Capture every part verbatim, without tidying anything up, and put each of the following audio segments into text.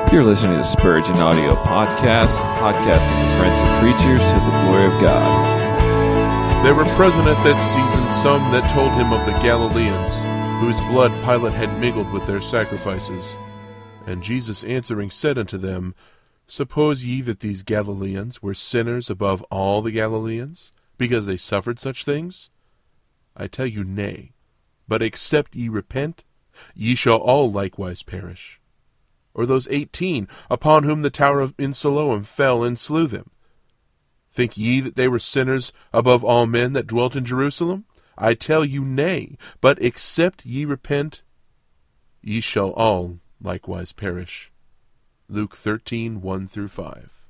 You're listening to Spurgeon Audio Podcast, podcasting the Prince of Preachers to the glory of God. There were present at that season some that told him of the Galileans, whose blood Pilate had mingled with their sacrifices. And Jesus answering said unto them, Suppose ye that these Galileans were sinners above all the Galileans, because they suffered such things? I tell you, nay. But except ye repent, ye shall all likewise perish. Or those eighteen, upon whom the tower of in Siloam fell and slew them. Think ye that they were sinners above all men that dwelt in Jerusalem? I tell you, nay. But except ye repent, ye shall all likewise perish. Luke thirteen, one through five.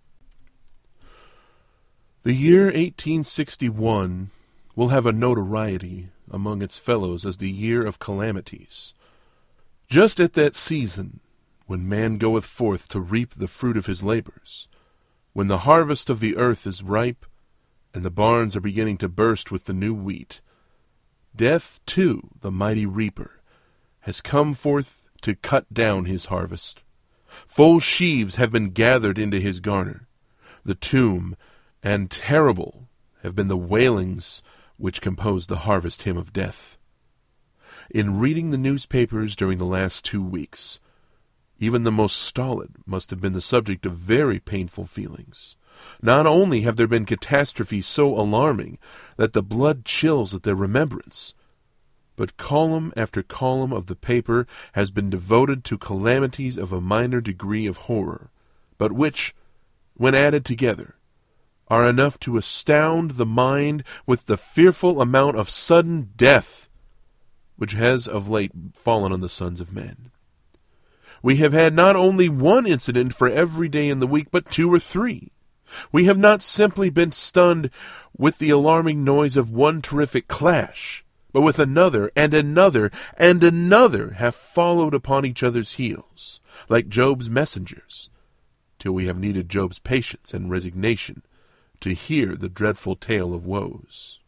The year eighteen sixty-one will have a notoriety among its fellows as the year of calamities. Just at that season, when man goeth forth to reap the fruit of his labors, when the harvest of the earth is ripe, and the barns are beginning to burst with the new wheat, death, too, the mighty reaper, has come forth to cut down his harvest. Full sheaves have been gathered into his garner. The tomb and terrible have been the wailings which compose the harvest hymn of death. In reading the newspapers during the last two weeks, even the most stolid must have been the subject of very painful feelings. Not only have there been catastrophes so alarming that the blood chills at their remembrance, but column after column of the paper has been devoted to calamities of a minor degree of horror, but which, when added together, are enough to astound the mind with the fearful amount of sudden death which has of late fallen on the sons of men. We have had not only one incident for every day in the week, but two or three. We have not simply been stunned with the alarming noise of one terrific clash, but with another and another and another have followed upon each other's heels, like Job's messengers, till we have needed Job's patience and resignation to hear the dreadful tale of woes.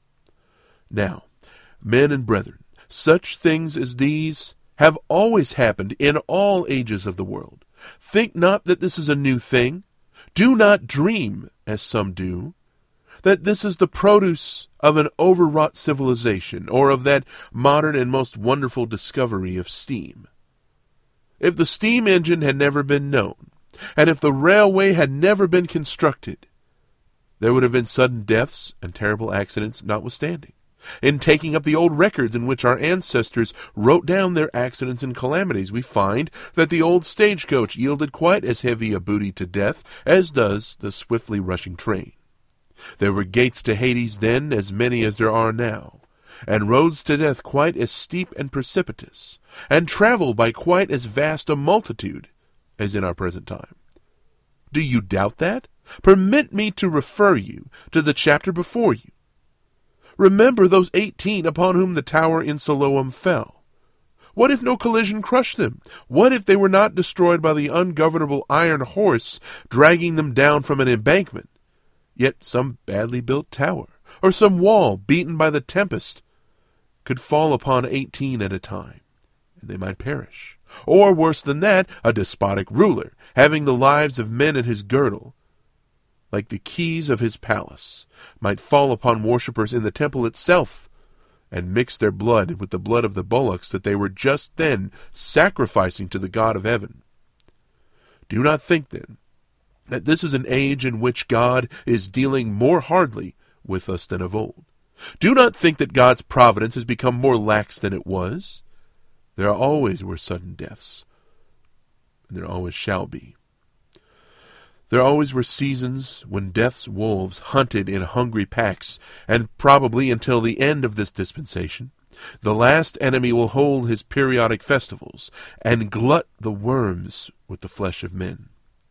Now, men and brethren, such things as these have always happened in all ages of the world. Think not that this is a new thing. Do not dream, as some do, that this is the produce of an overwrought civilization, or of that modern and most wonderful discovery of steam. If the steam engine had never been known, and if the railway had never been constructed, there would have been sudden deaths and terrible accidents notwithstanding. In taking up the old records in which our ancestors wrote down their accidents and calamities, we find that the old stagecoach yielded quite as heavy a booty to death as does the swiftly rushing train. There were gates to Hades then as many as there are now, and roads to death quite as steep and precipitous, and travel by quite as vast a multitude as in our present time. Do you doubt that? Permit me to refer you to the chapter before you. Remember those eighteen upon whom the tower in Siloam fell. What if no collision crushed them? What if they were not destroyed by the ungovernable iron horse dragging them down from an embankment? Yet some badly built tower, or some wall beaten by the tempest, could fall upon eighteen at a time, and they might perish. Or, worse than that, a despotic ruler, having the lives of men at his girdle, like the keys of his palace, might fall upon worshippers in the temple itself, and mix their blood with the blood of the bullocks that they were just then sacrificing to the God of heaven. Do not think, then, that this is an age in which God is dealing more hardly with us than of old. Do not think that God's providence has become more lax than it was. There always were sudden deaths, and there always shall be. There always were seasons when death's wolves hunted in hungry packs, and probably until the end of this dispensation, the last enemy will hold his periodic festivals, and glut the worms with the flesh of men.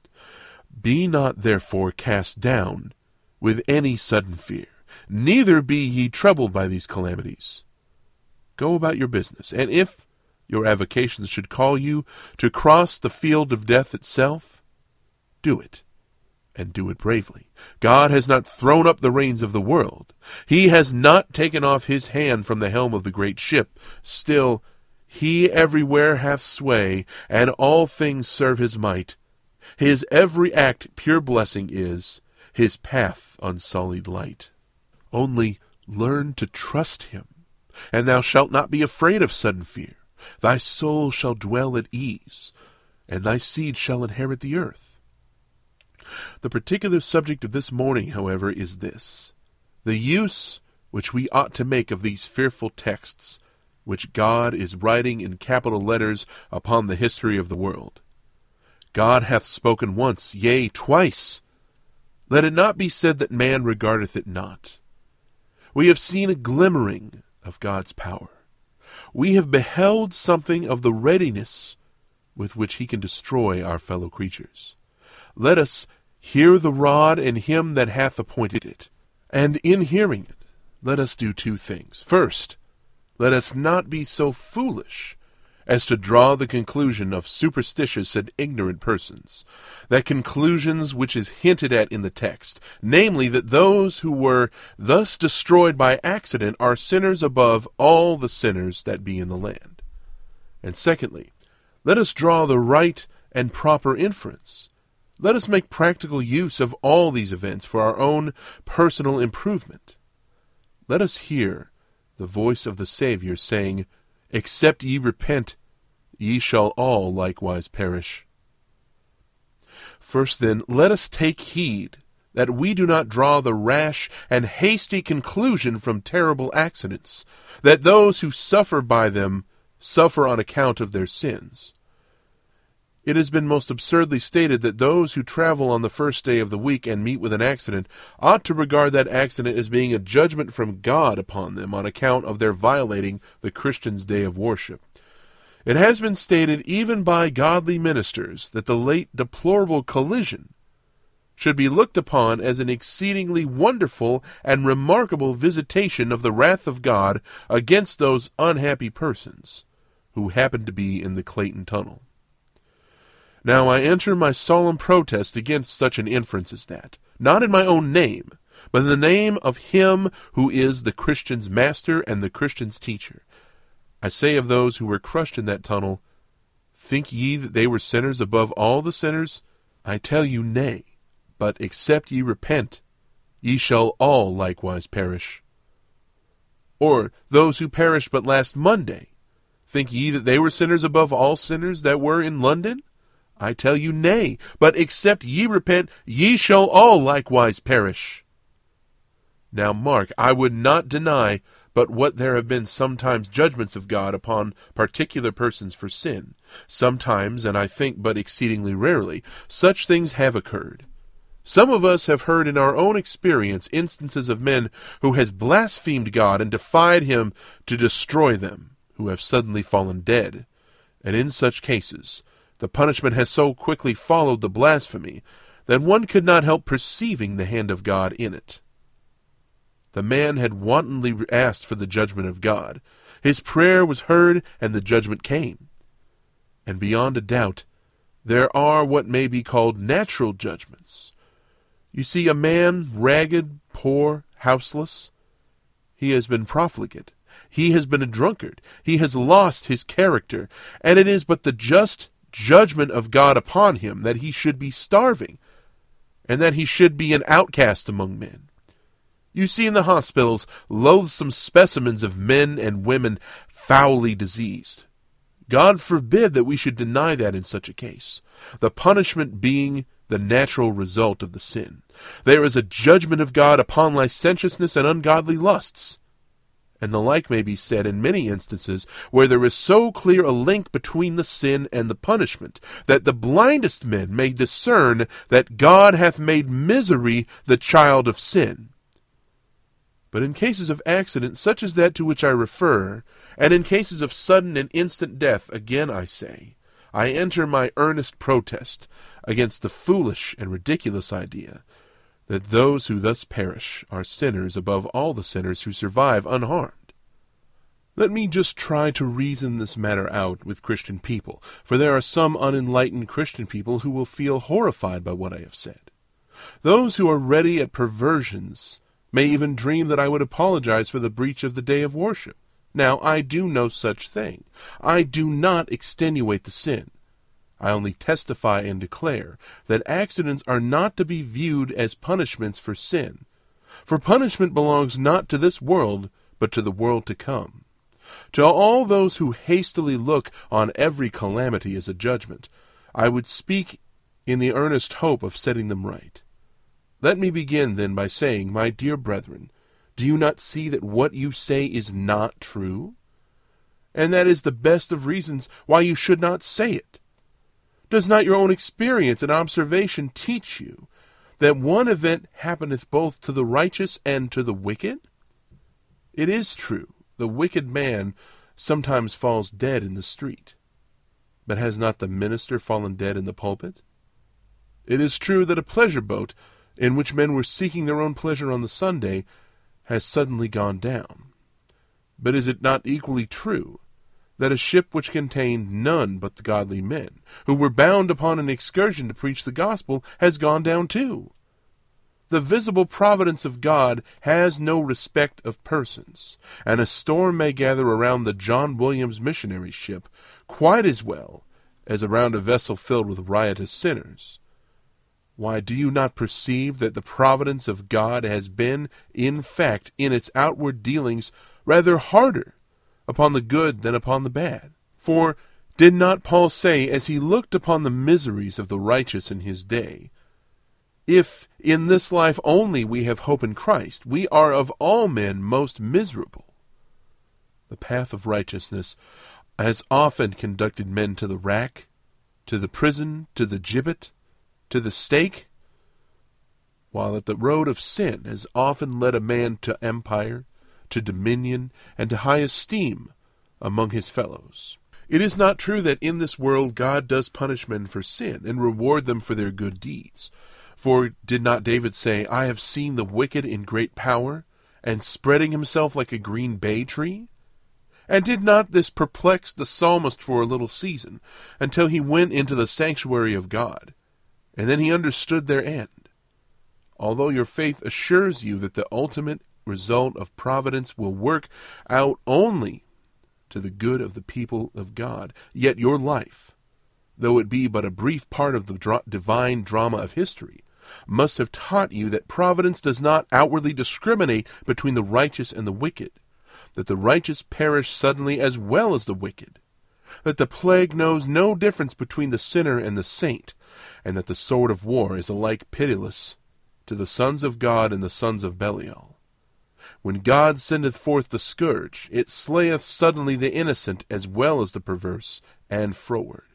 Be not therefore cast down with any sudden fear, neither be ye troubled by these calamities. Go about your business, and if your avocations should call you to cross the field of death itself, do it, and do it bravely. God has not thrown up the reins of the world. He has not taken off his hand from the helm of the great ship. Still, He everywhere hath sway, and all things serve his might. His every act pure blessing is, his path unsullied light. Only learn to trust him, and thou shalt not be afraid of sudden fear. Thy soul shall dwell at ease, and thy seed shall inherit the earth. The particular subject of this morning, however, is this: the use which we ought to make of these fearful texts, which God is writing in capital letters upon the history of the world. God hath spoken once, yea, twice. Let it not be said that man regardeth it not. We have seen a glimmering of God's power. We have beheld something of the readiness with which he can destroy our fellow creatures. Let us hear the rod and him that hath appointed it. And in hearing it, let us do two things. First, let us not be so foolish as to draw the conclusion of superstitious and ignorant persons, that conclusions which is hinted at in the text, namely that those who were thus destroyed by accident are sinners above all the sinners that be in the land. And secondly, let us draw the right and proper inference. Let us make practical use of all these events for our own personal improvement. Let us hear the voice of the Savior saying, "Except ye repent, ye shall all likewise perish." First then, let us take heed that we do not draw the rash and hasty conclusion from terrible accidents, that those who suffer by them suffer on account of their sins. It has been most absurdly stated that those who travel on the first day of the week and meet with an accident ought to regard that accident as being a judgment from God upon them on account of their violating the Christian's day of worship. It has been stated even by godly ministers that the late deplorable collision should be looked upon as an exceedingly wonderful and remarkable visitation of the wrath of God against those unhappy persons who happened to be in the Clayton Tunnel. Now I enter my solemn protest against such an inference as that, not in my own name, but in the name of him who is the Christian's master and the Christian's teacher. I say of those who were crushed in that tunnel, think ye that they were sinners above all the sinners? I tell you, nay, but except ye repent, ye shall all likewise perish. Or those who perished but last Monday, think ye that they were sinners above all sinners that were in London? I tell you, nay, but except ye repent, ye shall all likewise perish. Now mark, I would not deny but what there have been sometimes judgments of God upon particular persons for sin. Sometimes, and I think but exceedingly rarely, such things have occurred. Some of us have heard in our own experience instances of men who has blasphemed God and defied him to destroy them, who have suddenly fallen dead. And in such cases, the punishment has so quickly followed the blasphemy that one could not help perceiving the hand of God in it. The man had wantonly asked for the judgment of God. His prayer was heard, and the judgment came. And beyond a doubt, there are what may be called natural judgments. You see, a man, ragged, poor, houseless, he has been profligate. He has been a drunkard. He has lost his character, and it is but the just judgment of God upon him that he should be starving, and that he should be an outcast among men. You see in the hospitals loathsome specimens of men and women foully diseased. God forbid that we should deny that in such a case, the punishment being the natural result of the sin. There is a judgment of God upon licentiousness and ungodly lusts. And the like may be said in many instances where there is so clear a link between the sin and the punishment, that the blindest men may discern that God hath made misery the child of sin. But in cases of accident such as that to which I refer, and in cases of sudden and instant death, again I say, I enter my earnest protest against the foolish and ridiculous idea that those who thus perish are sinners above all the sinners who survive unharmed. Let me just try to reason this matter out with Christian people, for there are some unenlightened Christian people who will feel horrified by what I have said. Those who are ready at perversions may even dream that I would apologize for the breach of the day of worship. Now, I do no such thing. I do not extenuate the sin. I only testify and declare that accidents are not to be viewed as punishments for sin. For punishment belongs not to this world, but to the world to come. To all those who hastily look on every calamity as a judgment, I would speak in the earnest hope of setting them right. Let me begin, then, by saying, my dear brethren, do you not see that what you say is not true? And that is the best of reasons why you should not say it. Does not your own experience and observation teach you that one event happeneth both to the righteous and to the wicked? It is true, the wicked man sometimes falls dead in the street. But has not the minister fallen dead in the pulpit? It is true that a pleasure boat, in which men were seeking their own pleasure on the Sunday, has suddenly gone down. But is it not equally true that a ship which contained none but the godly men, who were bound upon an excursion to preach the gospel, has gone down too? The visible providence of God has no respect of persons, and a storm may gather around the John Williams missionary ship quite as well as around a vessel filled with riotous sinners. Why, do you not perceive that the providence of God has been, in fact, in its outward dealings, rather harder upon the good than upon the bad? For did not Paul say, as he looked upon the miseries of the righteous in his day, if in this life only we have hope in Christ, we are of all men most miserable? The path of righteousness has often conducted men to the rack, to the prison, to the gibbet, to the stake, while that the road of sin has often led a man to empire, to dominion, and to high esteem among his fellows. It is not true that in this world God does punish men for sin and reward them for their good deeds. For did not David say, I have seen the wicked in great power, and spreading himself like a green bay tree? And did not this perplex the psalmist for a little season, until he went into the sanctuary of God? And then he understood their end. Although your faith assures you that the ultimate result of providence will work out only to the good of the people of God, yet your life, though it be but a brief part of the dra- divine drama of history, must have taught you that providence does not outwardly discriminate between the righteous and the wicked, that the righteous perish suddenly as well as the wicked, that the plague knows no difference between the sinner and the saint, and that the sword of war is alike pitiless to the sons of God and the sons of Belial. When God sendeth forth the scourge, it slayeth suddenly the innocent as well as the perverse and froward.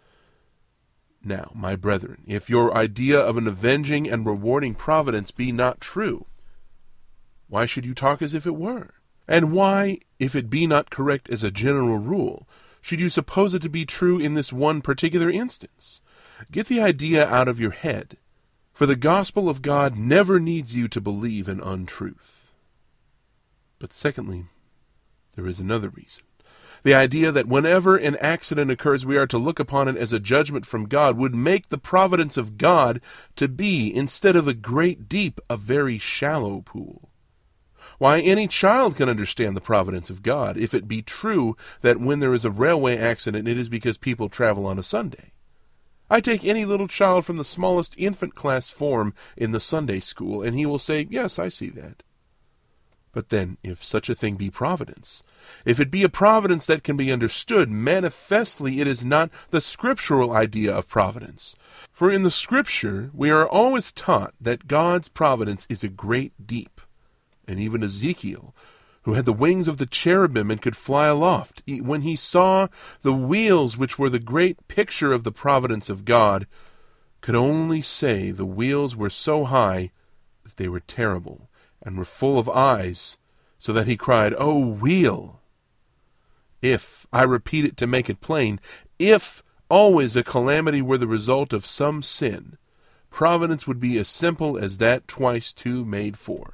Now, my brethren, if your idea of an avenging and rewarding providence be not true, why should you talk as if it were? And why, if it be not correct as a general rule, should you suppose it to be true in this one particular instance? Get the idea out of your head, for the gospel of God never needs you to believe in untruth. But secondly, there is another reason. The idea that whenever an accident occurs, we are to look upon it as a judgment from God would make the providence of God to be, instead of a great deep, a very shallow pool. Why, any child can understand the providence of God if it be true that when there is a railway accident, it is because people travel on a Sunday. I take any little child from the smallest infant class form in the Sunday school, and he will say, yes, I see that. But then, if such a thing be providence, if it be a providence that can be understood, manifestly it is not the scriptural idea of providence. For in the Scripture we are always taught that God's providence is a great deep. And even Ezekiel, who had the wings of the cherubim and could fly aloft, when he saw the wheels which were the great picture of the providence of God, could only say the wheels were so high that they were terrible, and were full of eyes, so that he cried, O wheel! If, I repeat it to make it plain, if always a calamity were the result of some sin, providence would be as simple as that twice two made four.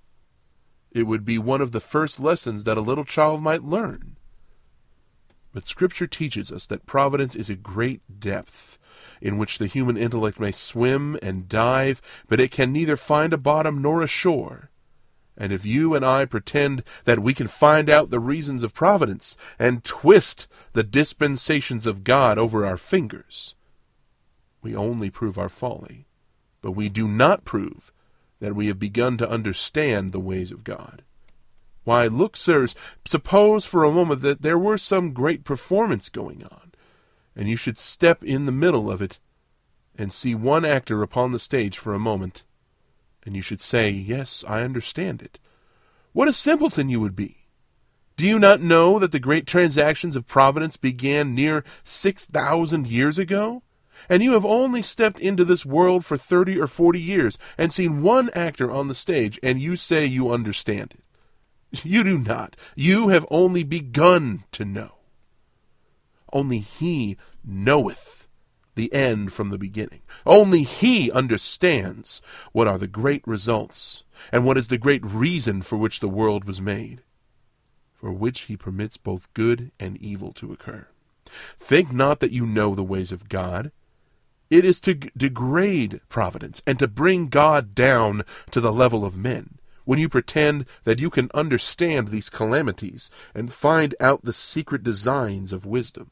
It would be one of the first lessons that a little child might learn. But Scripture teaches us that providence is a great depth, in which the human intellect may swim and dive, but it can neither find a bottom nor a shore. And if you and I pretend that we can find out the reasons of providence and twist the dispensations of God over our fingers, we only prove our folly, but we do not prove that we have begun to understand the ways of God. Why, look, sirs, suppose for a moment that there were some great performance going on, and you should step in the middle of it and see one actor upon the stage for a moment, and you should say, "Yes, I understand it." What a simpleton you would be! Do you not know that the great transactions of providence began near six thousand years ago? And you have only stepped into this world for thirty or forty years and seen one actor on the stage, and you say you understand it. You do not. You have only begun to know. Only He knoweth the end from the beginning. Only He understands what are the great results, and what is the great reason for which the world was made, for which He permits both good and evil to occur. Think not that you know the ways of God. It is to g- degrade providence and to bring God down to the level of men, when you pretend that you can understand these calamities and find out the secret designs of wisdom.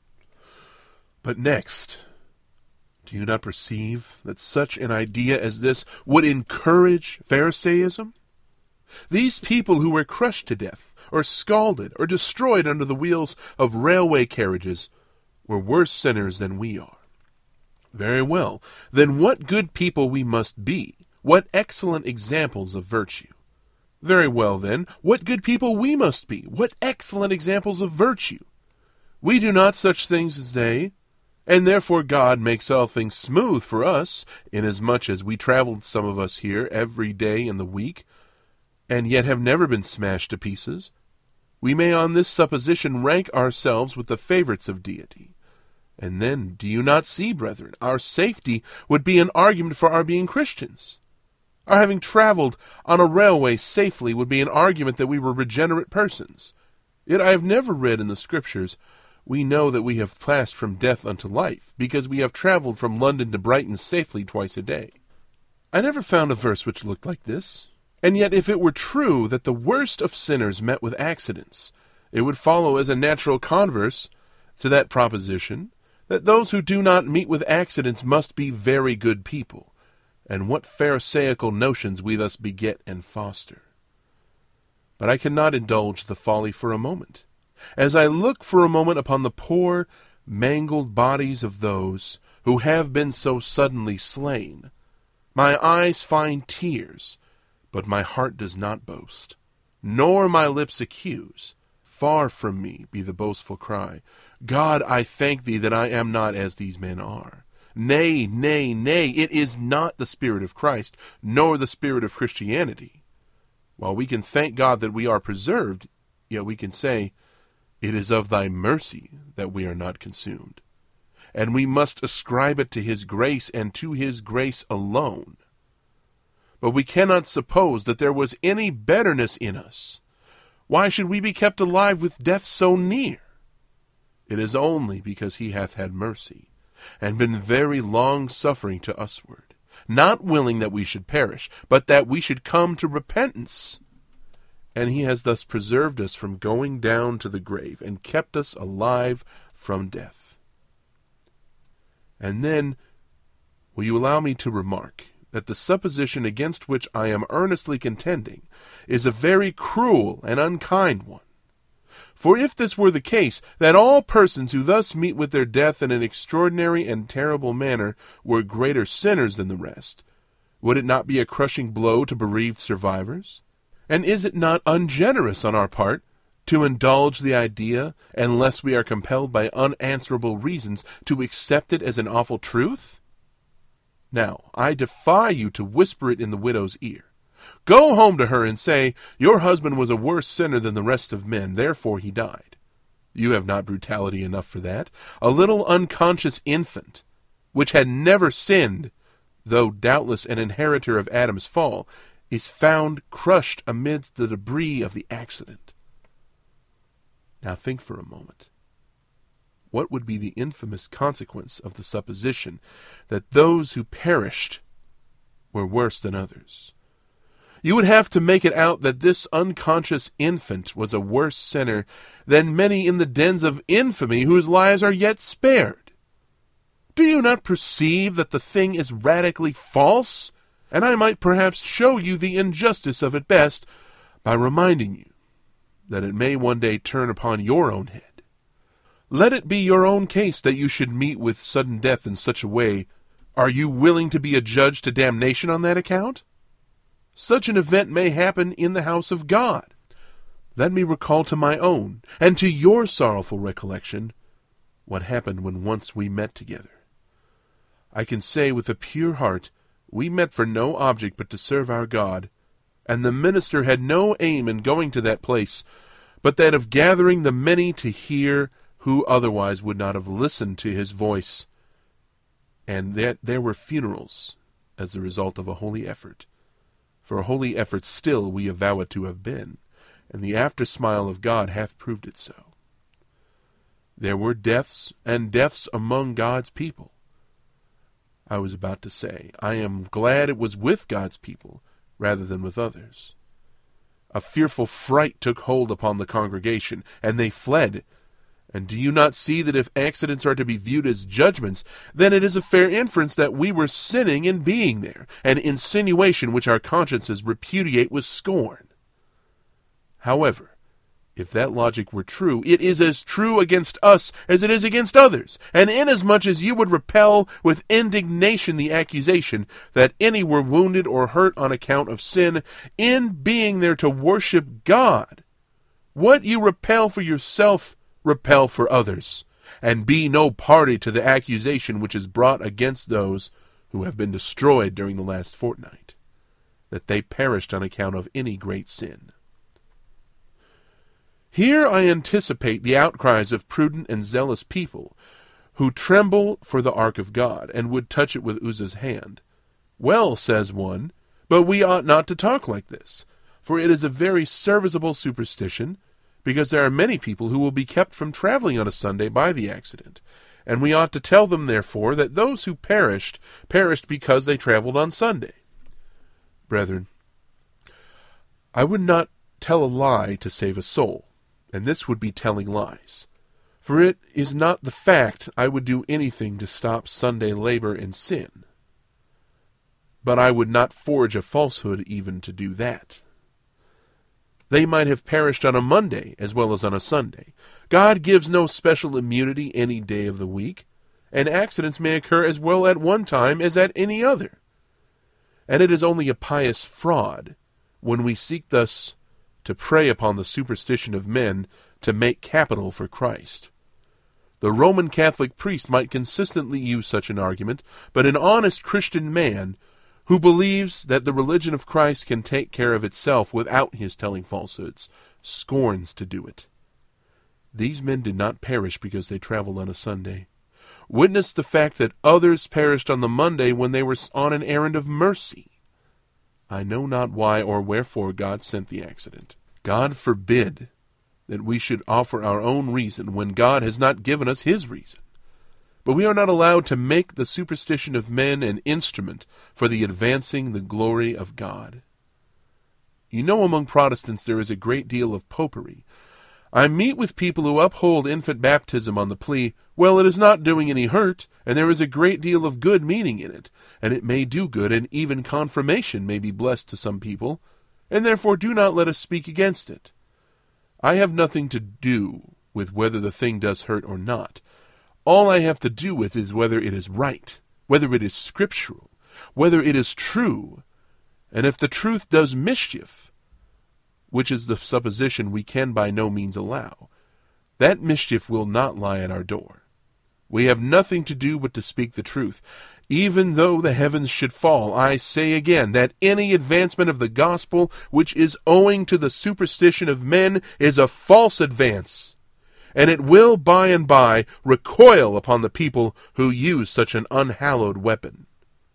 But next, do you not perceive that such an idea as this would encourage Pharisaism? These people who were crushed to death, or scalded, or destroyed under the wheels of railway carriages, were worse sinners than we are. Very well, then what good people we must be, what excellent examples of virtue. Very well, then, what good people we must be, what excellent examples of virtue. We do not such things as they, and therefore God makes all things smooth for us, inasmuch as we traveled some of us here every day in the week, and yet have never been smashed to pieces. We may on this supposition rank ourselves with the favorites of deity. And then, do you not see, brethren, our safety would be an argument for our being Christians. Our having traveled on a railway safely would be an argument that we were regenerate persons. Yet I have never read in the Scriptures, "We know that we have passed from death unto life, because we have traveled from London to Brighton safely twice a day." I never found a verse which looked like this. And yet if it were true that the worst of sinners met with accidents, it would follow as a natural converse to that proposition that those who do not meet with accidents must be very good people, and what pharisaical notions we thus beget and foster. But I cannot indulge the folly for a moment. As I look for a moment upon the poor, mangled bodies of those who have been so suddenly slain, my eyes find tears, but my heart does not boast, nor my lips accuse. Far from me be the boastful cry, "God, I thank thee that I am not as these men are." Nay, nay, nay, it is not the Spirit of Christ, nor the spirit of Christianity. While we can thank God that we are preserved, yet we can say, "It is of thy mercy that we are not consumed." And we must ascribe it to His grace and to His grace alone. But we cannot suppose that there was any betterness in us. Why should we be kept alive with death so near? It is only because He hath had mercy, and been very long-suffering to usward, not willing that we should perish, but that we should come to repentance. And He has thus preserved us from going down to the grave, and kept us alive from death. And then, will you allow me to remark that the supposition against which I am earnestly contending is a very cruel and unkind one. For if this were the case, that all persons who thus meet with their death in an extraordinary and terrible manner were greater sinners than the rest, would it not be a crushing blow to bereaved survivors? And is it not ungenerous on our part to indulge the idea, unless we are compelled by unanswerable reasons to accept it as an awful truth? Now, I defy you to whisper it in the widow's ear. Go home to her and say, "Your husband was a worse sinner than the rest of men, therefore he died." You have not brutality enough for that. A little unconscious infant, which had never sinned, though doubtless an inheritor of Adam's fall, is found crushed amidst the debris of the accident. Now think for a moment. What would be the infamous consequence of the supposition that those who perished were worse than others? You would have to make it out that this unconscious infant was a worse sinner than many in the dens of infamy whose lives are yet spared. Do you not perceive that the thing is radically false? And I might perhaps show you the injustice of it best by reminding you that it may one day turn upon your own head. Let it be your own case that you should meet with sudden death in such a way. Are you willing to be adjudged to damnation on that account? Such an event may happen in the house of God. Let me recall to my own, and to your sorrowful recollection, what happened when once we met together. I can say with a pure heart, we met for no object but to serve our God, and the minister had no aim in going to that place, but that of gathering the many to hear who otherwise would not have listened to his voice, and that there were funerals as the result of a holy effort. For a holy effort still we avow it to have been, and the after-smile of God hath proved it so. There were deaths and deaths among God's people. I was about to say, I am glad it was with God's people rather than with others. A fearful fright took hold upon the congregation, and they fled. And do you not see that if accidents are to be viewed as judgments, then it is a fair inference that we were sinning in being there, an insinuation which our consciences repudiate with scorn? However, if that logic were true, it is as true against us as it is against others, and inasmuch as you would repel with indignation the accusation that any were wounded or hurt on account of sin, in being there to worship God, what you repel for yourself, repel for others, and be no party to the accusation which is brought against those who have been destroyed during the last fortnight, that they perished on account of any great sin. Here I anticipate the outcries of prudent and zealous people, who tremble for the ark of God, and would touch it with Uzzah's hand. Well, says one, but we ought not to talk like this, for it is a very serviceable superstition, because there are many people who will be kept from traveling on a Sunday by the accident, and we ought to tell them, therefore, that those who perished, perished because they traveled on Sunday. Brethren, I would not tell a lie to save a soul, and this would be telling lies. For it is not the fact I would do anything to stop Sunday labor and sin. But I would not forge a falsehood even to do that. They might have perished on a Monday as well as on a Sunday. God gives no special immunity any day of the week, and accidents may occur as well at one time as at any other. And it is only a pious fraud when we seek thus to prey upon the superstition of men to make capital for Christ. The Roman Catholic priest might consistently use such an argument, but an honest Christian man who believes that the religion of Christ can take care of itself without his telling falsehoods, scorns to do it. These men did not perish because they traveled on a Sunday. Witness the fact that others perished on the Monday when they were on an errand of mercy. I know not why or wherefore God sent the accident. God forbid that we should offer our own reason when God has not given us his reason. But we are not allowed to make the superstition of men an instrument for the advancing the glory of God. You know, among Protestants there is a great deal of popery. I meet with people who uphold infant baptism on the plea, well, it is not doing any hurt, and there is a great deal of good meaning in it, and it may do good, and even confirmation may be blessed to some people, and therefore do not let us speak against it. I have nothing to do with whether the thing does hurt or not. All I have to do with is whether it is right, whether it is scriptural, whether it is true, and if the truth does mischief, which is the supposition we can by no means allow, that mischief will not lie at our door. We have nothing to do but to speak the truth. Even though the heavens should fall, I say again that any advancement of the gospel which is owing to the superstition of men is a false advance, and it will by and by recoil upon the people who use such an unhallowed weapon.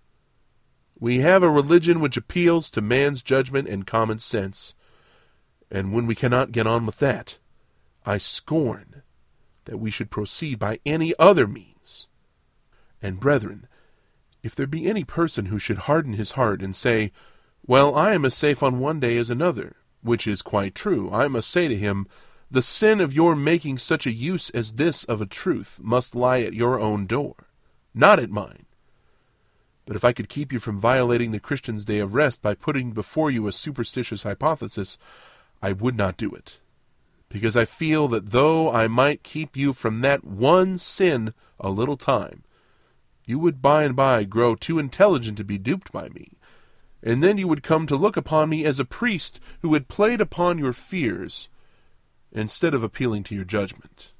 We have a religion which appeals to man's judgment and common sense, and when we cannot get on with that, I scorn that we should proceed by any other means. And brethren, if there be any person who should harden his heart and say, Well, I am as safe on one day as another, which is quite true. I must say to him, the sin of your making such a use as this of a truth must lie at your own door, not at mine. But if I could keep you from violating the Christian's day of rest by putting before you a superstitious hypothesis, I would not do it, because I feel that though I might keep you from that one sin a little time, you would by and by grow too intelligent to be duped by me, and then you would come to look upon me as a priest who had played upon your fears instead of appealing to your judgment.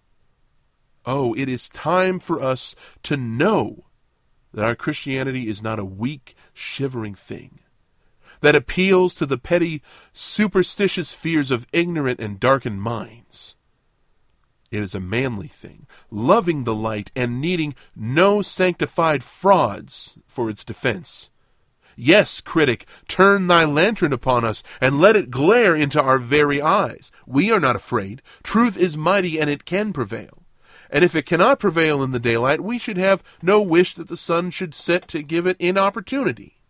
Oh, it is time for us to know that our Christianity is not a weak, shivering thing that appeals to the petty, superstitious fears of ignorant and darkened minds. It is a manly thing, loving the light and needing no sanctified frauds for its defense. Yes, critic, turn thy lantern upon us, and let it glare into our very eyes. We are not afraid. Truth is mighty, and it can prevail. And if it cannot prevail in the daylight, we should have no wish that the sun should set to give it inopportunity.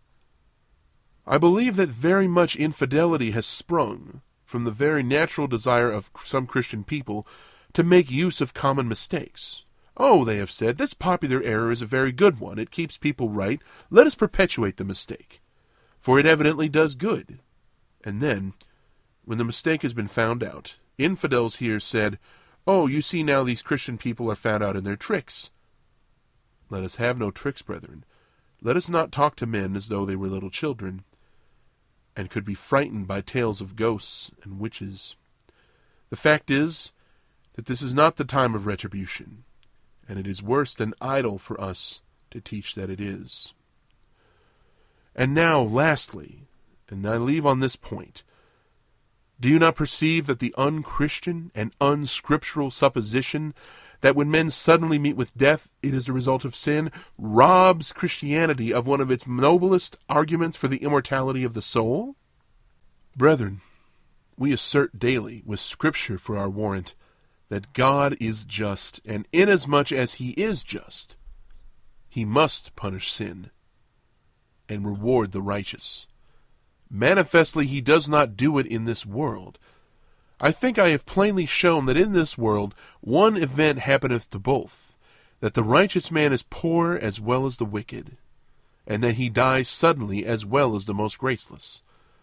I believe that very much infidelity has sprung from the very natural desire of some Christian people to make use of common mistakes. Oh, they have said, this popular error is a very good one. It keeps people right. Let us perpetuate the mistake, for it evidently does good. And then, when the mistake has been found out, infidels here said, oh, you see now these Christian people are found out in their tricks. Let us have no tricks, brethren. Let us not talk to men as though they were little children, and could be frightened by tales of ghosts and witches. The fact is that this is not the time of retribution, and it is worse than idle for us to teach that it is. And now, lastly, and I leave on this point, do you not perceive that the unchristian and unscriptural supposition that when men suddenly meet with death, it is the result of sin, robs Christianity of one of its noblest arguments for the immortality of the soul? Brethren, we assert daily, with Scripture for our warrant, that God is just, and inasmuch as he is just, he must punish sin and reward the righteous. Manifestly, he does not do it in this world. I think I have plainly shown that in this world one event happeneth to both, that the righteous man is poor as well as the wicked, and that he dies suddenly as well as the most graceless.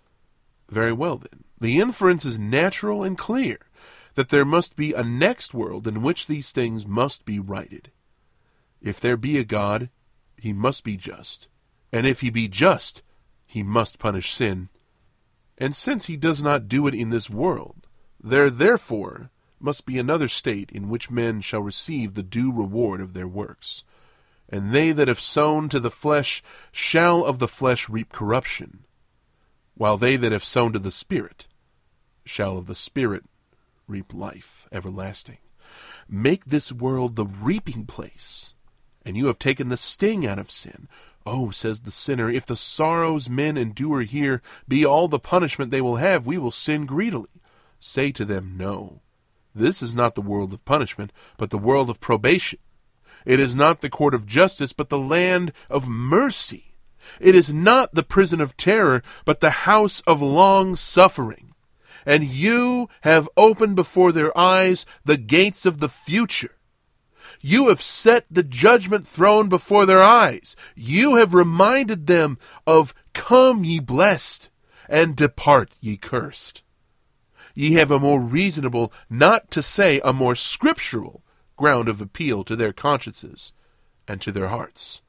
Very well, then. The inference is natural and clear, that there must be a next world in which these things must be righted. If there be a God, he must be just, and if he be just, he must punish sin. And since he does not do it in this world, there therefore must be another state in which men shall receive the due reward of their works. And they that have sown to the flesh shall of the flesh reap corruption, while they that have sown to the Spirit shall of the Spirit reap life everlasting. Make this world the reaping place, and you have taken the sting out of sin. Oh, says the sinner, if the sorrows men endure here be all the punishment they will have, we will sin greedily. Say to them, no. This is not the world of punishment, but the world of probation. It is not the court of justice, but the land of mercy. It is not the prison of terror, but the house of long suffering. And you have opened before their eyes the gates of the future. You have set the judgment throne before their eyes. You have reminded them of, come ye blessed, and depart ye cursed. Ye have a more reasonable, not to say a more scriptural, ground of appeal to their consciences and to their hearts.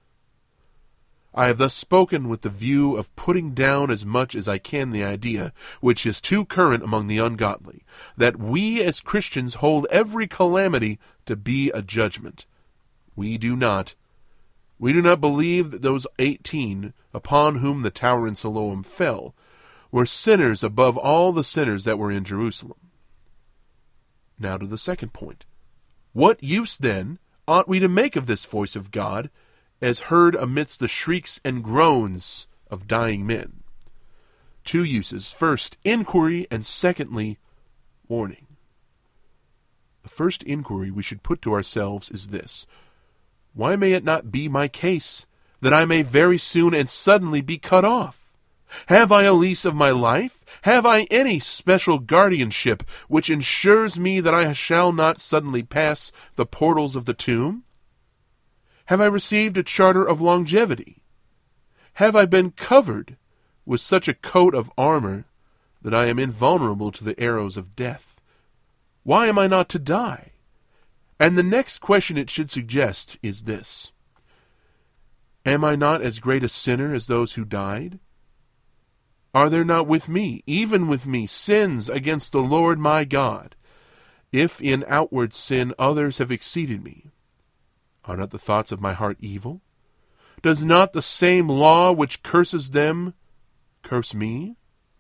I have thus spoken with the view of putting down as much as I can the idea, which is too current among the ungodly, that we as Christians hold every calamity to be a judgment. We do not. We do not believe that those eighteen upon whom the tower in Siloam fell were sinners above all the sinners that were in Jerusalem. Now to the second point. What use, then, ought we to make of this voice of God, as heard amidst the shrieks and groans of dying men? Two uses. First, inquiry, and secondly, warning. The first inquiry we should put to ourselves is this: why may it not be my case that I may very soon and suddenly be cut off? Have I a lease of my life? Have I any special guardianship which ensures me that I shall not suddenly pass the portals of the tomb? Have I received a charter of longevity? Have I been covered with such a coat of armor that I am invulnerable to the arrows of death? Why am I not to die? And the next question it should suggest is this: am I not as great a sinner as those who died? Are there not with me, even with me, sins against the Lord my God? If in outward sin others have exceeded me, are not the thoughts of my heart evil? Does not the same law which curses them curse me?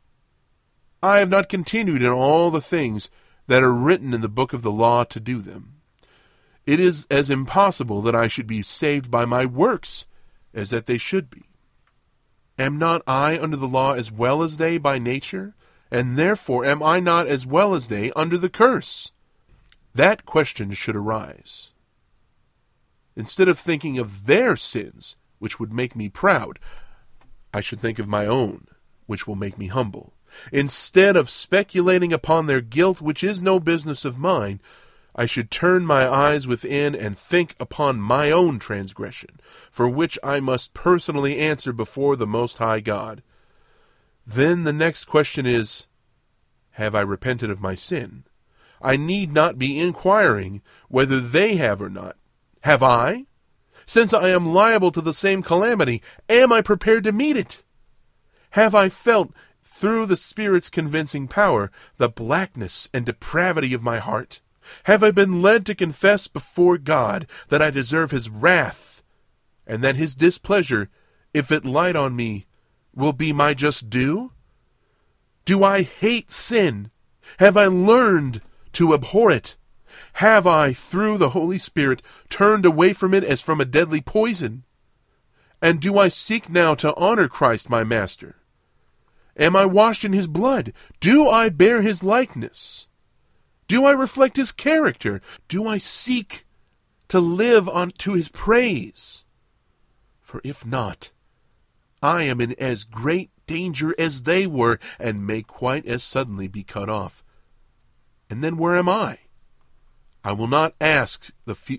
I have not continued in all the things that are written in the book of the law to do them. It is as impossible that I should be saved by my works as that they should be. Am not I under the law as well as they by nature? And therefore am I not as well as they under the curse? That question should arise. Instead of thinking of their sins, which would make me proud, I should think of my own, which will make me humble. Instead of speculating upon their guilt, which is no business of mine, I should turn my eyes within and think upon my own transgression, for which I must personally answer before the Most High God. Then the next question is, have I repented of my sin? I need not be inquiring whether they have or not. Have I? Since I am liable to the same calamity, am I prepared to meet it? Have I felt, through the Spirit's convincing power, the blackness and depravity of my heart? Have I been led to confess before God that I deserve his wrath, and that his displeasure, if it light on me, will be my just due? Do I hate sin? Have I learned to abhor it? Have I, through the Holy Spirit, turned away from it as from a deadly poison? And do I seek now to honor Christ my Master? Am I washed in his blood? Do I bear his likeness? Do I reflect his character? Do I seek to live on to his praise? For if not, I am in as great danger as they were, and may quite as suddenly be cut off. And then where am I? I will not ask the fu-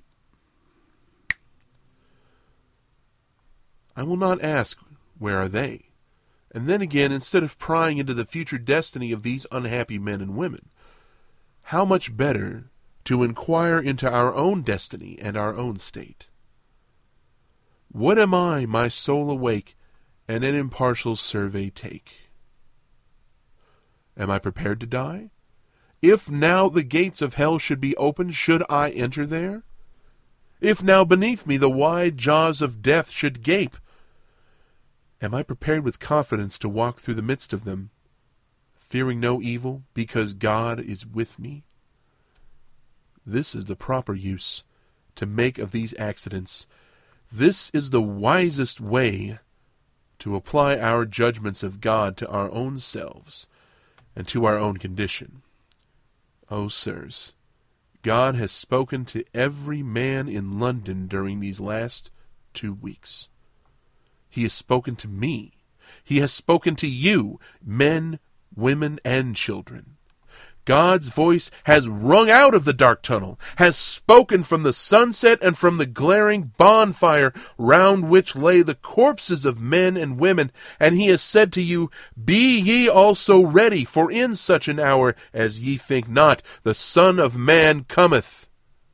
I will not ask, where are they? And then again, instead of prying into the future destiny of these unhappy men and women, how much better to inquire into our own destiny and our own state. What am I, my soul awake, and an impartial survey take? Am I prepared to die? If now the gates of hell should be opened, should I enter there? If now beneath me the wide jaws of death should gape, am I prepared with confidence to walk through the midst of them, fearing no evil, because God is with me? This is the proper use to make of these accidents. This is the wisest way to apply our judgments of God to our own selves and to our own condition. Oh, sirs, God has spoken to every man in London during these last two weeks. He has spoken to me. He has spoken to you, men, women, and children. God's voice has rung out of the dark tunnel, has spoken from the sunset and from the glaring bonfire round which lay the corpses of men and women, and he has said to you, Be ye also ready, for in such an hour as ye think not, the Son of Man cometh.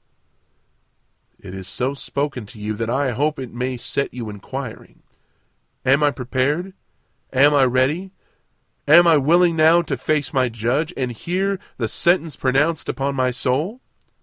It is so spoken to you that I hope it may set you inquiring. Am I prepared? Am I ready? Am I willing now to face my judge and hear the sentence pronounced upon my soul?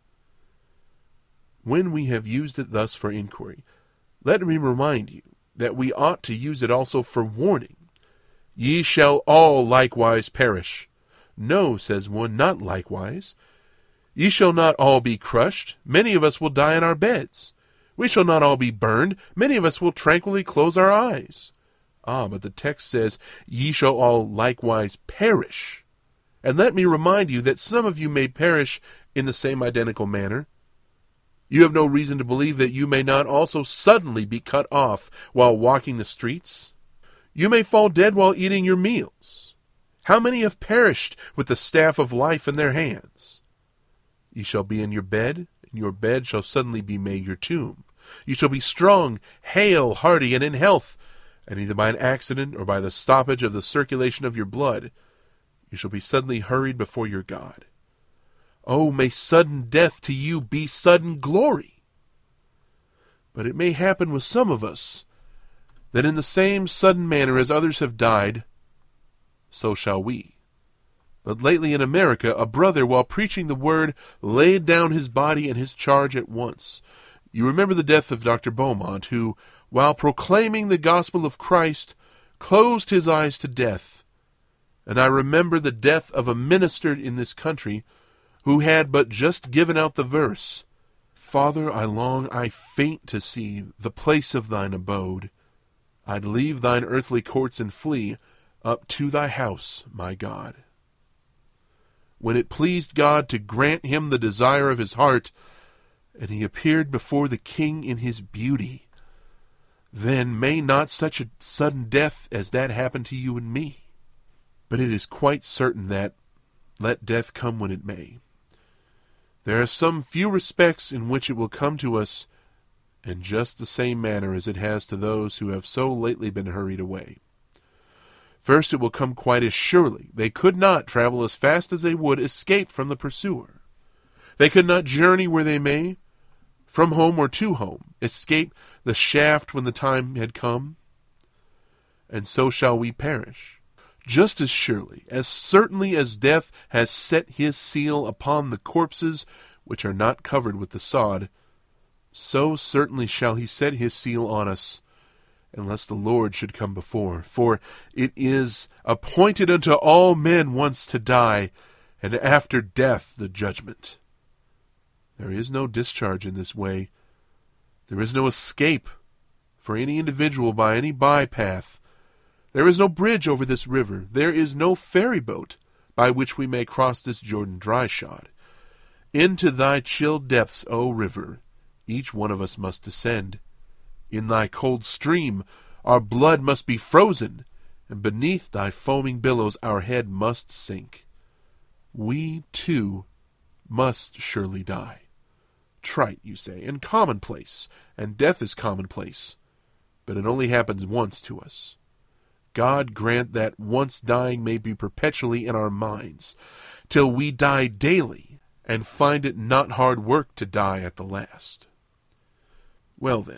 When we have used it thus for inquiry, let me remind you that we ought to use it also for warning. Ye shall all likewise perish. No, says one, not likewise. Ye shall not all be crushed. Many of us will die in our beds. We shall not all be burned. Many of us will tranquilly close our eyes. Ah, but the text says, Ye shall all likewise perish. And let me remind you that some of you may perish in the same identical manner. You have no reason to believe that you may not also suddenly be cut off while walking the streets. You may fall dead while eating your meals. How many have perished with the staff of life in their hands? Ye shall be in your bed, and your bed shall suddenly be made your tomb. You shall be strong, hale, hearty, and in health, and either by an accident or by the stoppage of the circulation of your blood, you shall be suddenly hurried before your God. Oh, may sudden death to you be sudden glory! But it may happen with some of us, that in the same sudden manner as others have died, so shall we. But lately in America, a brother, while preaching the word, laid down his body and his charge at once. You remember the death of Doctor Beaumont, who, while proclaiming the gospel of Christ, closed his eyes to death. And I remember the death of a minister in this country who had but just given out the verse, Father, I long, I faint to see the place of thine abode. I'd leave thine earthly courts and flee up to thy house, my God. When it pleased God to grant him the desire of his heart, and he appeared before the king in his beauty, then may not such a sudden death as that happen to you and me. But it is quite certain that, let death come when it may, there are some few respects in which it will come to us in just the same manner as it has to those who have so lately been hurried away. First, it will come quite as surely. They could not travel as fast as they would escape from the pursuer. They could not journey where they may, from home or to home, escape the shaft when the time had come. And so shall we perish. Just as surely, as certainly as death has set his seal upon the corpses which are not covered with the sod, so certainly shall he set his seal on us, unless the Lord should come before. For it is appointed unto all men once to die, and after death the judgment. There is no discharge in this way. There is no escape for any individual by any bypath. There is no bridge over this river. There is no ferry boat by which we may cross this Jordan dry-shod. Into thy chill depths, O river, each one of us must descend. In thy cold stream our blood must be frozen, and beneath thy foaming billows our head must sink. We, too, must surely die. Trite, you say, and commonplace, and death is commonplace, but it only happens once to us. God grant that once dying may be perpetually in our minds, till we die daily, and find it not hard work to die at the last. Well then,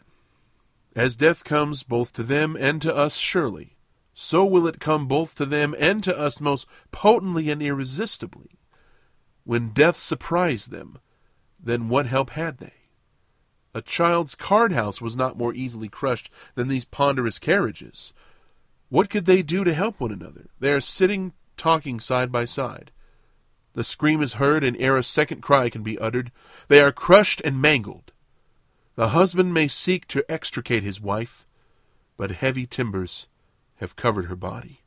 as death comes both to them and to us surely, so will it come both to them and to us most potently and irresistibly. When death surprised them, then what help had they? A child's card-house was not more easily crushed than these ponderous carriages. What could they do to help one another? They are sitting, talking side by side. The scream is heard, and ere a second cry can be uttered, they are crushed and mangled. The husband may seek to extricate his wife, but heavy timbers have covered her body.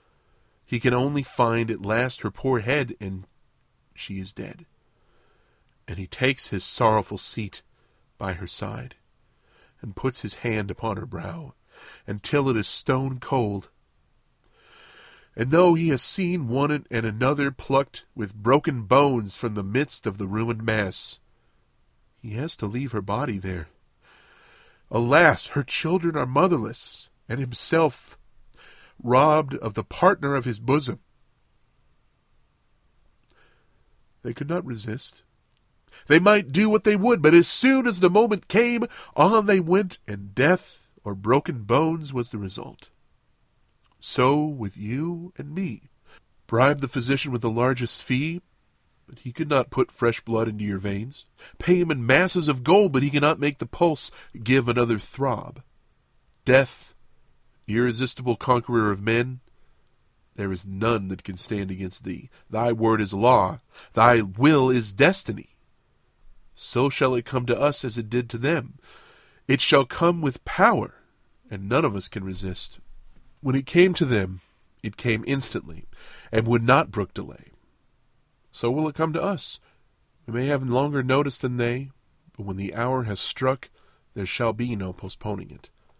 He can only find at last her poor head, and she is dead. And he takes his sorrowful seat by her side, and puts his hand upon her brow, until it is stone cold. And though he has seen one and another plucked with broken bones from the midst of the ruined mass, he has to leave her body there. Alas, her children are motherless, and himself robbed of the partner of his bosom. They could not resist. They might do what they would, but as soon as the moment came, on they went, and death or broken bones was the result. So with you and me. Bribe the physician with the largest fee, but he could not put fresh blood into your veins. Pay him in masses of gold, but he cannot make the pulse give another throb. Death, irresistible conqueror of men, there is none that can stand against thee. Thy word is law, thy will is destiny. So shall it come to us as it did to them. It shall come with power, and none of us can resist. When it came to them, it came instantly, and would not brook delay. So will it come to us. We may have longer notice than they, but when the hour has struck, there shall be no postponing it.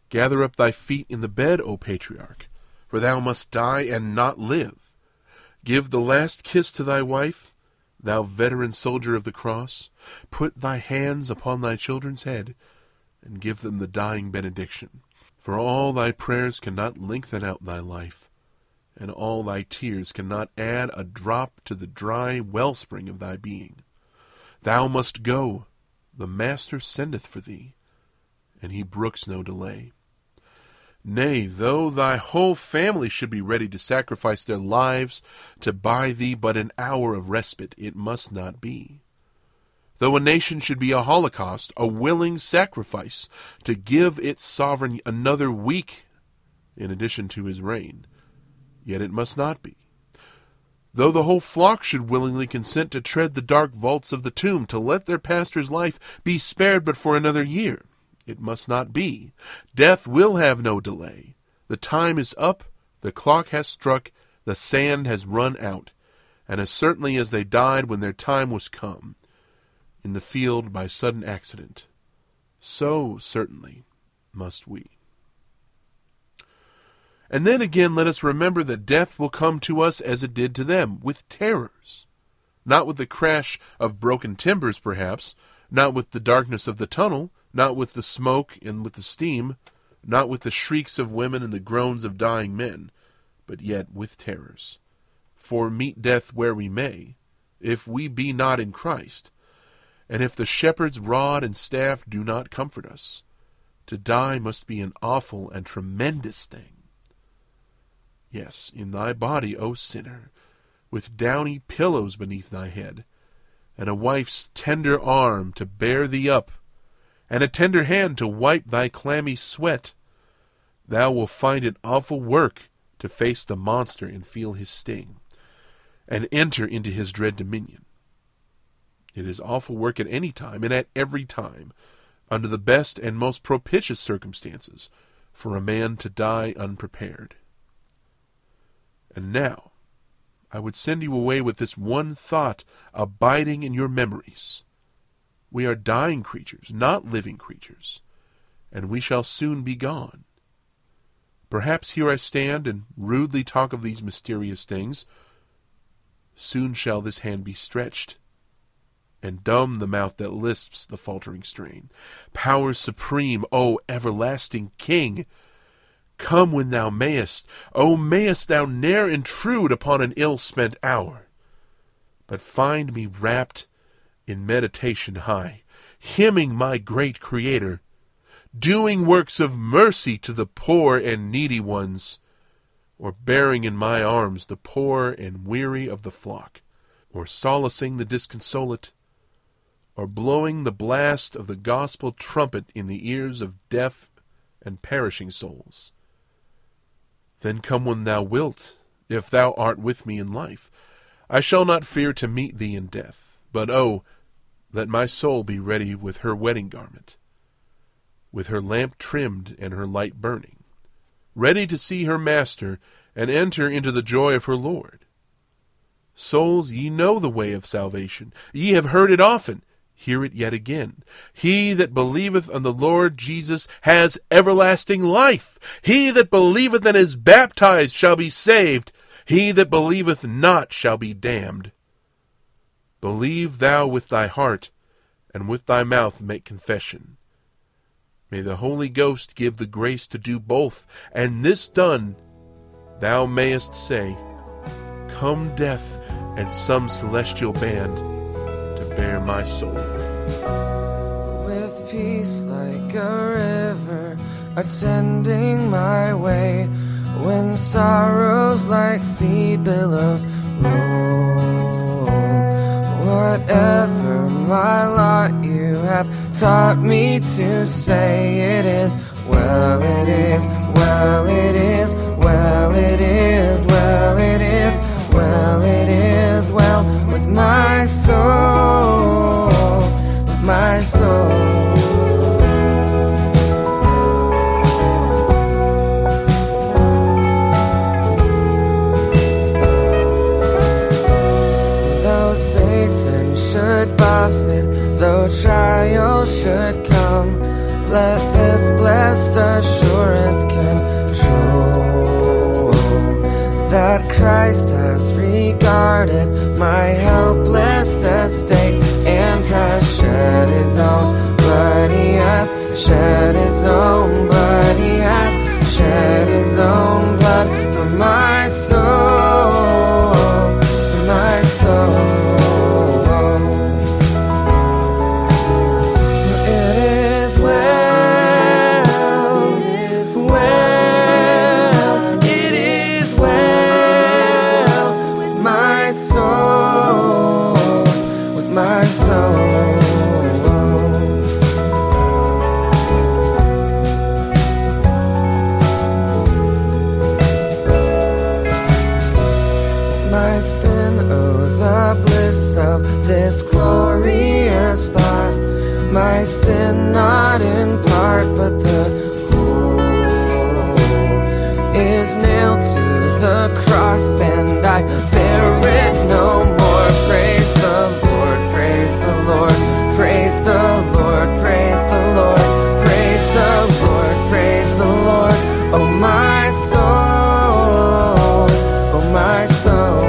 Gather up thy feet in the bed, O patriarch, for thou must die and not live. Give the last kiss to thy wife, thou veteran soldier of the cross. Put thy hands upon thy children's head, and give them the dying benediction. For all thy prayers cannot lengthen out thy life, and all thy tears cannot add a drop to the dry wellspring of thy being. Thou must go, the Master sendeth for thee, and he brooks no delay. Nay, though thy whole family should be ready to sacrifice their lives to buy thee but an hour of respite, it must not be. Though a nation should be a holocaust, a willing sacrifice to give its sovereign another week in addition to his reign, yet it must not be. Though the whole flock should willingly consent to tread the dark vaults of the tomb, to let their pastor's life be spared but for another year, it must not be. Death will have no delay. The time is up, the clock has struck, the sand has run out, and as certainly as they died when their time was come, in the field by sudden accident, so certainly must we. And then again let us remember that death will come to us as it did to them, with terrors. Not with the crash of broken timbers, perhaps, not with the darkness of the tunnel, not with the smoke and with the steam, not with the shrieks of women and the groans of dying men, but yet with terrors. For meet death where we may, if we be not in Christ, and if the shepherd's rod and staff do not comfort us, to die must be an awful and tremendous thing. Yes, in thy body, O sinner, with downy pillows beneath thy head, and a wife's tender arm to bear thee up, and a tender hand to wipe thy clammy sweat, thou wilt find it awful work to face the monster and feel his sting, and enter into his dread dominion. It is awful work at any time, and at every time, under the best and most propitious circumstances, for a man to die unprepared. And now, I would send you away with this one thought abiding in your memories. We are dying creatures, not living creatures, and we shall soon be gone. Perhaps here I stand and rudely talk of these mysterious things. Soon shall this hand be stretched, and dumb the mouth that lisps the faltering strain. Power supreme, O everlasting King, come when thou mayest. O mayest thou ne'er intrude upon an ill-spent hour, but find me wrapped in meditation high, hymning my great Creator, doing works of mercy to the poor and needy ones, or bearing in my arms the poor and weary of the flock, or solacing the disconsolate, or blowing the blast of the gospel trumpet in the ears of deaf and perishing souls. Then come when thou wilt, if thou art with me in life. I shall not fear to meet thee in death, but oh, let my soul be ready with her wedding garment, with her lamp trimmed and her light burning, ready to see her master and enter into the joy of her Lord. Souls, ye know the way of salvation. Ye have heard it often. Hear it yet again. He that believeth on the Lord Jesus has everlasting life. He that believeth and is baptized shall be saved. He that believeth not shall be damned. Believe thou with thy heart, and with thy mouth make confession. May the Holy Ghost give the grace to do both, and this done, thou mayest say, Come death, and some celestial band to bear my soul. With peace like a river attending my way, when sorrows like sea billows roll, whatever my lot you have taught me to say, it is well, it is well, it is well, it is well, it is well, it is well with my soul, with my soul. Buffet, though trial should come, let this blessed assurance that Christ has regarded my helpless estate and has shed his own blood. He has shed his own blood. He has shed his own blood for my soul, for my soul. This glorious thought, my sin not in part, but the whole is nailed to the cross, and I bear it no more. Praise the Lord, praise the Lord, praise the Lord, praise the Lord, praise the Lord, praise the Lord. Oh my soul, oh my soul.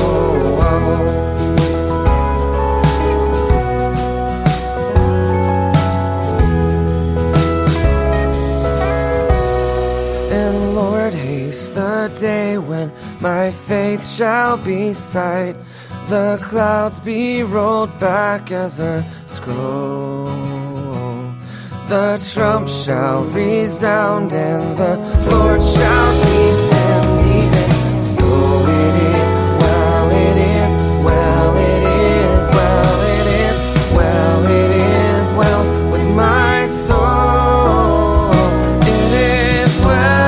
Day when my faith shall be sight, the clouds be rolled back as a scroll, the trump shall resound and the Lord shall descend. Even so it is, well it is, well it is, well it is, well it is, well with my soul. It is well.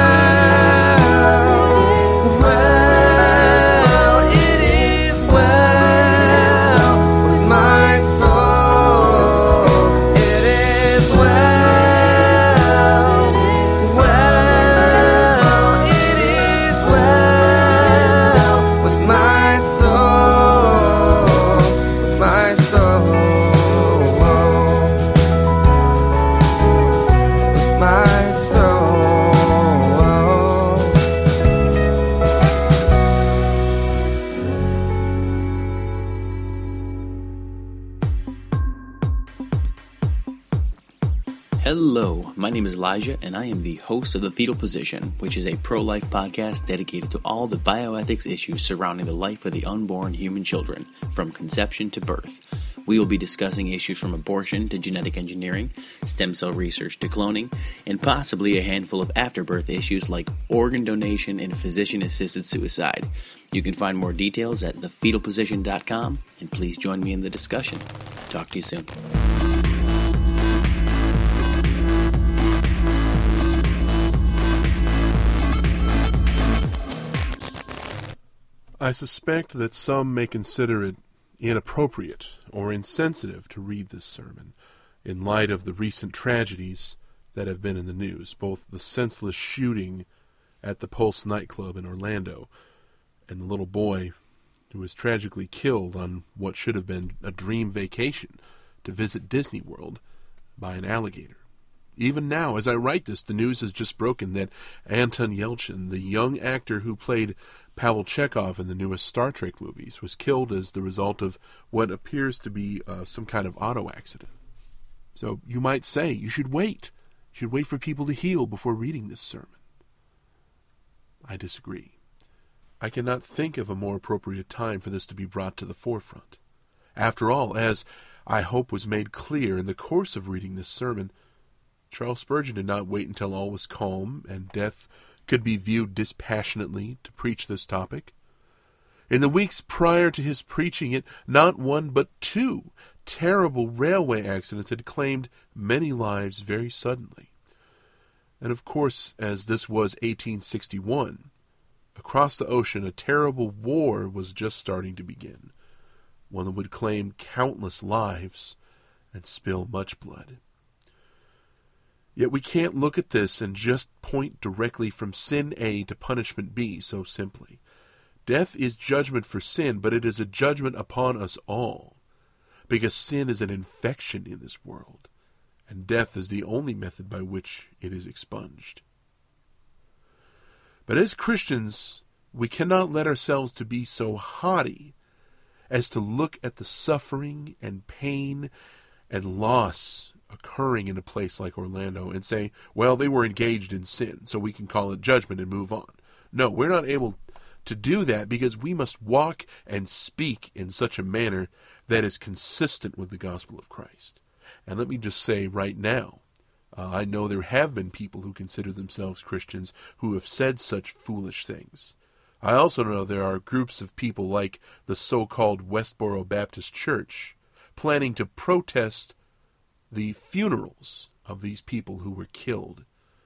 Hello, my name is Elijah, and I am the host of The Fetal Position, which is a pro-life podcast dedicated to all the bioethics issues surrounding the life of the unborn human children, from conception to birth. We will be discussing issues from abortion to genetic engineering, stem cell research to cloning, and possibly a handful of afterbirth issues like organ donation and physician-assisted suicide. You can find more details at the fetal position dot com, and please join me in the discussion. Talk to you soon. I suspect that some may consider it inappropriate or insensitive to read this sermon in light of the recent tragedies that have been in the news, both the senseless shooting at the Pulse nightclub in Orlando and the little boy who was tragically killed on what should have been a dream vacation to visit Disney World by an alligator. Even now, as I write this, the news has just broken that Anton Yelchin, the young actor who played Pavel Chekhov in the newest Star Trek movies, was killed as the result of what appears to be uh, some kind of auto accident. So you might say, you should wait. You should wait for people to heal before reading this sermon. I disagree. I cannot think of a more appropriate time for this to be brought to the forefront. After all, as I hope was made clear in the course of reading this sermon, Charles Spurgeon did not wait until all was calm and death could be viewed dispassionately to preach this topic. In the weeks prior to his preaching it, not one but two terrible railway accidents had claimed many lives very suddenly. And of course, as this was eighteen sixty-one, across the ocean a terrible war was just starting to begin, one that would claim countless lives and spill much blood. Yet we can't look at this and just point directly from sin A to punishment B so simply. Death is judgment for sin, but it is a judgment upon us all, because sin is an infection in this world, and death is the only method by which it is expunged. But as Christians, We cannot let ourselves to be so haughty as to look at the suffering and pain and loss occurring in a place like Orlando and say, well, they were engaged in sin, so we can call it judgment and move on. No, we're not able to do that because we must walk and speak in such a manner that is consistent with the gospel of Christ. And let me just say right now, uh, I know there have been people who consider themselves Christians who have said such foolish things. I also know there are groups of people like the so-called Westboro Baptist Church planning to protest the funerals of these people who were killed.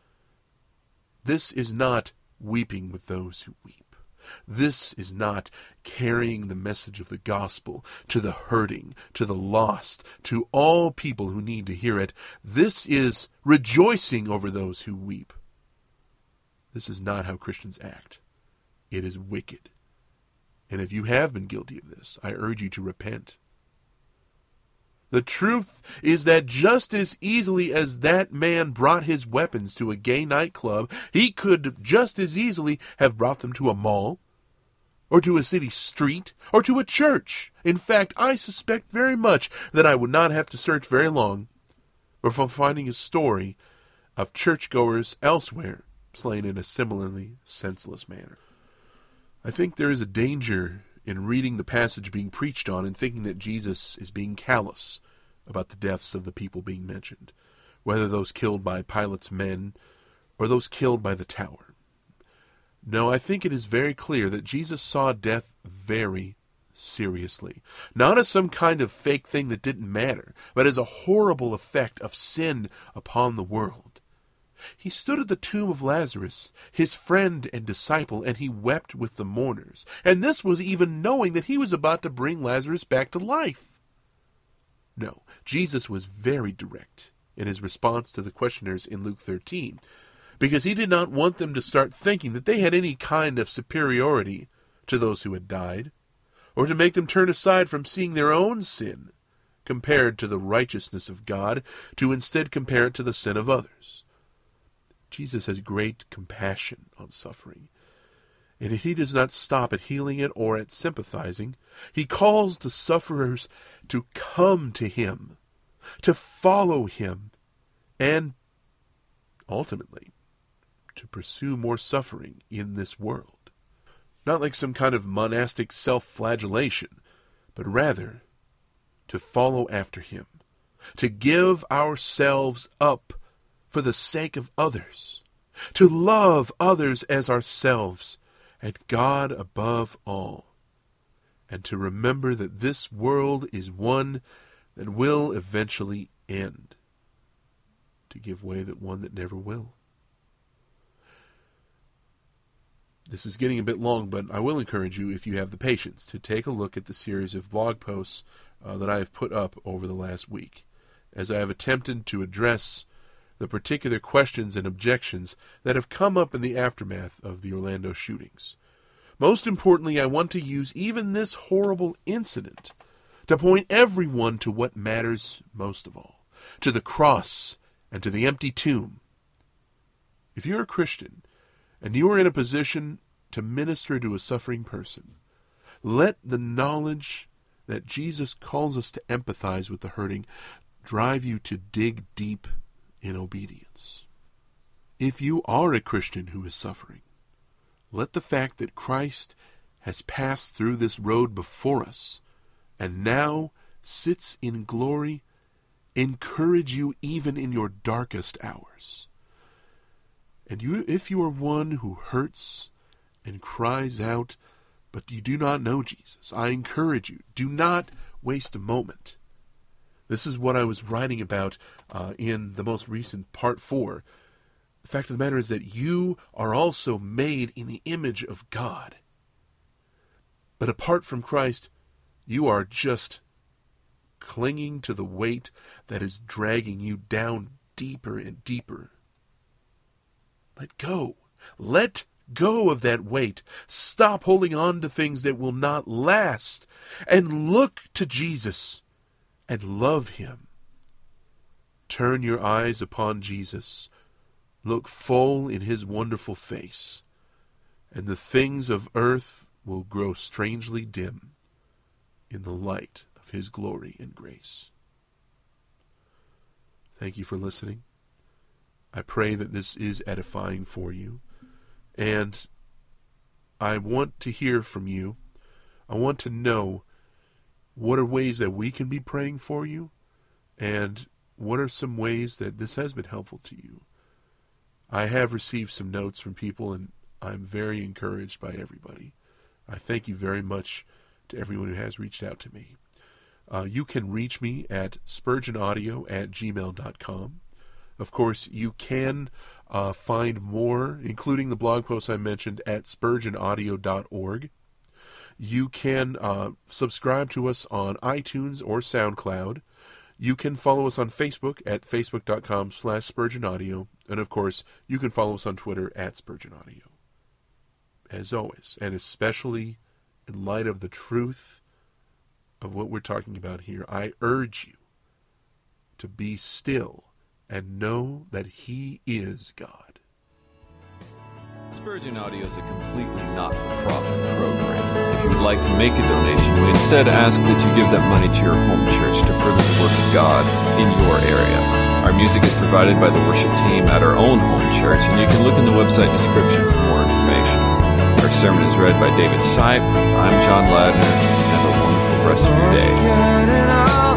This is not weeping with those who weep. This is not carrying the message of the gospel to the hurting, to the lost, to all people who need to hear it. This is rejoicing over those who weep. This is not how Christians act. It is wicked. And if you have been guilty of this, I urge you to repent. The truth is that just as easily as that man brought his weapons to a gay nightclub, he could just as easily have brought them to a mall, or to a city street, or to a church. In fact, I suspect very much that I would not have to search very long before finding a story of churchgoers elsewhere slain in a similarly senseless manner. I think there is a danger in reading the passage being preached on and thinking that Jesus is being callous about the deaths of the people being mentioned, whether those killed by Pilate's men or those killed by the tower. No, I think it is very clear that Jesus saw death very seriously, not as some kind of fake thing that didn't matter, but as a horrible effect of sin upon the world. He stood at the tomb of Lazarus, his friend and disciple, and he wept with the mourners. And this was even knowing that he was about to bring Lazarus back to life. No, Jesus was very direct in his response to the questioners in Luke thirteen, because he did not want them to start thinking that they had any kind of superiority to those who had died, or to make them turn aside from seeing their own sin compared to the righteousness of God, to instead compare it to the sin of others. Jesus has great compassion on suffering, and he does not stop at healing it or at sympathizing. He calls the sufferers to come to him, to follow him, and ultimately to pursue more suffering in this world. Not like some kind of monastic self-flagellation, but rather to follow after him, to give ourselves up for the sake of others, to love others as ourselves, and God above all, and to remember that this world is one that will eventually end, to give way that one that never will. This is getting a bit long, but I will encourage you, if you have the patience, to take a look at the series of blog posts uh, that I have put up over the last week, as I have attempted to address the particular questions and objections that have come up in the aftermath of the Orlando shootings. Most importantly, I want to use even this horrible incident to point everyone to what matters most of all, to the cross and to the empty tomb. If you're a Christian and you are in a position to minister to a suffering person, let the knowledge that Jesus calls us to empathize with the hurting drive you to dig deep in obedience. If you are a Christian who is suffering, let the fact that Christ has passed through this road before us and now sits in glory encourage you even in your darkest hours. And you, if you are one who hurts and cries out, but you do not know Jesus, I encourage you, do not waste a moment. This is what I was writing about uh, in the most recent part four. The fact of the matter is that you are also made in the image of God. But apart from Christ, you are just clinging to the weight that is dragging you down deeper and deeper. Let go. Let go of that weight. Stop holding on to things that will not last. And look to Jesus and love him. Turn your eyes upon Jesus. Look full in his wonderful face and the things of earth will grow strangely dim in the light of his glory and grace. Thank you for listening. I pray that this is edifying for you, and I want to hear from you. I want to know what are ways that we can be praying for you, and what are some ways that this has been helpful to you. I have received some notes from people, and I'm very encouraged by everybody. I thank you very much to everyone who has reached out to me. Uh, you can reach me at spurgeonaudio at gmail dot com. Of course, you can uh, find more, including the blog posts I mentioned, at spurgeon audio dot org. You can uh, subscribe to us on iTunes or SoundCloud. You can follow us on Facebook at facebook dot com slash spurgeonaudio. And, of course, you can follow us on Twitter at spurgeonaudio. As always, and especially in light of the truth of what we're talking about here, I urge you to be still and know that he is God. Spurgeon Audio is a completely not-for-profit program. If you would like to make a donation, we instead ask that you give that money to your home church to further the work of God in your area. Our music is provided by the worship team at our own home church, and you can look in the website description for more information. Our sermon is read by David Sipe. I'm John Ladner. Have a wonderful rest of your day.